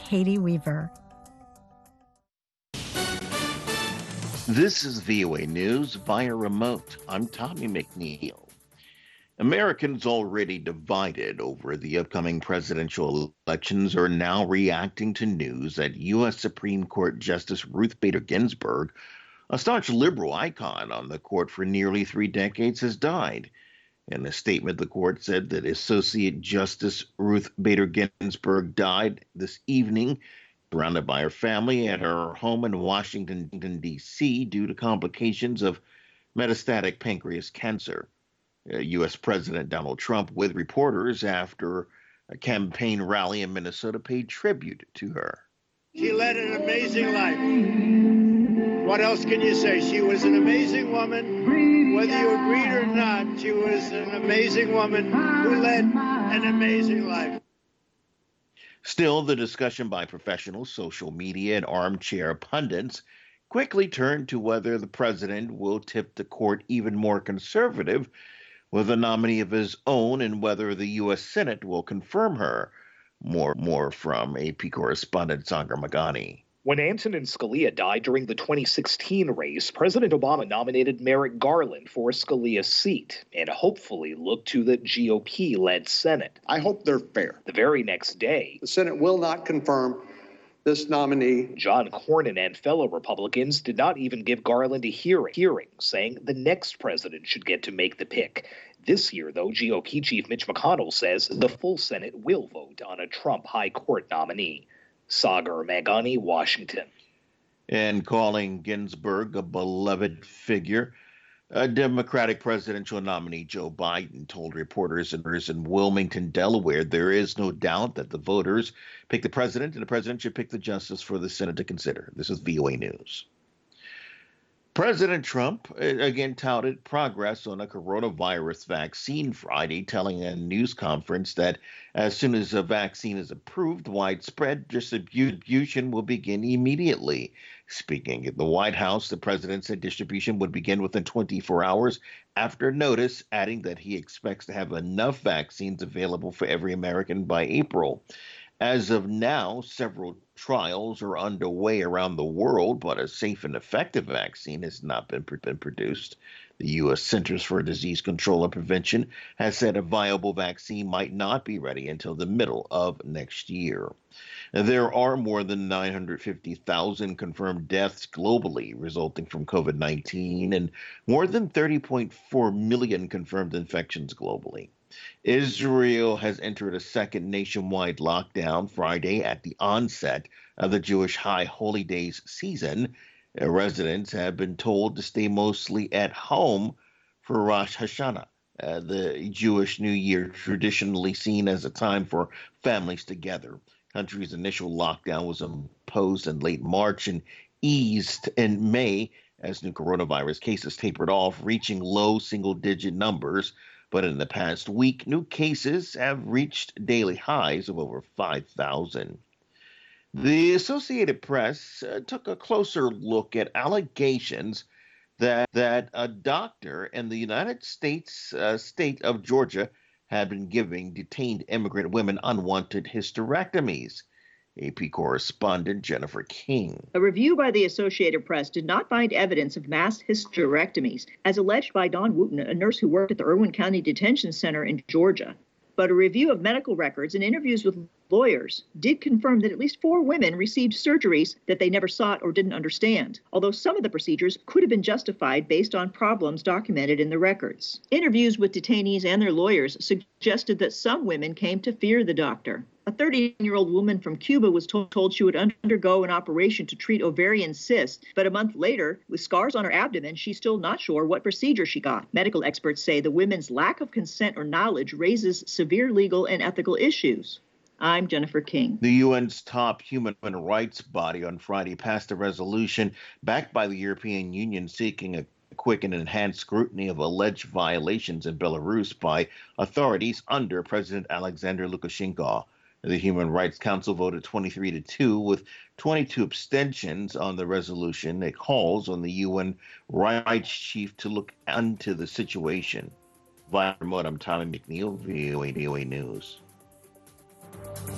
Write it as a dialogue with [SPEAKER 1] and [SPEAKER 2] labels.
[SPEAKER 1] Katie Weaver.
[SPEAKER 2] This is VOA News via remote. I'm Tommy McNeil. Americans already divided over the upcoming presidential elections are now reacting to news that U.S. Supreme Court Justice Ruth Bader Ginsburg, a staunch liberal icon on the court for nearly 3 decades, has died. In a statement, the court said that Associate Justice Ruth Bader Ginsburg died this evening, surrounded by her family at her home in Washington, D.C., due to complications of metastatic pancreas cancer. U.S. President Donald Trump, with reporters after a campaign rally in Minnesota, paid tribute to her.
[SPEAKER 3] She led an amazing life. What else can you say? She was an amazing woman. Whether you agreed or not, she was an amazing woman who led an amazing life.
[SPEAKER 2] Still, the discussion by professionals, social media, and armchair pundits quickly turned to whether the president will tip the court even more conservative with a nominee of his own and whether the U.S. Senate will confirm her. More from AP correspondent Sagar Magani.
[SPEAKER 4] When Antonin Scalia died during the 2016 race, President Obama nominated Merrick Garland for Scalia's seat and hopefully looked to the GOP-led Senate.
[SPEAKER 5] I hope they're fair.
[SPEAKER 4] The very next day,
[SPEAKER 5] the Senate will not confirm this nominee.
[SPEAKER 4] John Cornyn and fellow Republicans did not even give Garland a hearing, saying the next president should get to make the pick. This year, though, GOP Chief Mitch McConnell says the full Senate will vote on a Trump High Court nominee. Sagar Magani, Washington.
[SPEAKER 2] And calling Ginsburg a beloved figure, Democratic presidential nominee Joe Biden told reporters in Wilmington, Delaware, there is no doubt that the voters pick the president and the president should pick the justice for the Senate to consider. This is VOA News. President Trump again touted progress on a coronavirus vaccine Friday, telling a news conference that as soon as a vaccine is approved, widespread distribution will begin immediately. Speaking at the White House, the president said distribution would begin within 24 hours after notice, adding that he expects to have enough vaccines available for every American by April. As of now, several trials are underway around the world, but a safe and effective vaccine has not been produced. The U.S. Centers for Disease Control and Prevention has said a viable vaccine might not be ready until the middle of next year. There are more than 950,000 confirmed deaths globally resulting from COVID-19 and more than 30.4 million confirmed infections globally. Israel has entered a second nationwide lockdown Friday at the onset of the Jewish High Holy Days season. Residents have been told to stay mostly at home for Rosh Hashanah, the Jewish New Year traditionally seen as a time for families together. Country's initial lockdown was imposed in late March and eased in May as new coronavirus cases tapered off, reaching low single-digit numbers. But in the past week, new cases have reached daily highs of over 5,000. The Associated Press took a closer look at allegations that a doctor in the United States state of Georgia had been giving detained immigrant women unwanted hysterectomies. AP correspondent Jennifer King.
[SPEAKER 6] A review by the Associated Press did not find evidence of mass hysterectomies, as alleged by Dawn Wooten, a nurse who worked at the Irwin County Detention Center in Georgia. But a review of medical records and interviews with lawyers did confirm that at least 4 women received surgeries that they never sought or didn't understand, although some of the procedures could have been justified based on problems documented in the records. Interviews with detainees and their lawyers suggested that some women came to fear the doctor. A 30-year-old woman from Cuba was told she would undergo an operation to treat ovarian cysts, but a month later, with scars on her abdomen, she's still not sure what procedure she got. Medical experts say the women's lack of consent or knowledge raises severe legal and ethical issues. I'm Jennifer King.
[SPEAKER 2] The UN's top human rights body on Friday passed a resolution backed by the European Union seeking a quick and enhanced scrutiny of alleged violations in Belarus by authorities under President Alexander Lukashenko. The Human Rights Council voted 23-2 with 22 abstentions on the resolution. It calls on the UN rights chief to look into the situation. Via remote, I'm Tommy McNeil, VOA News.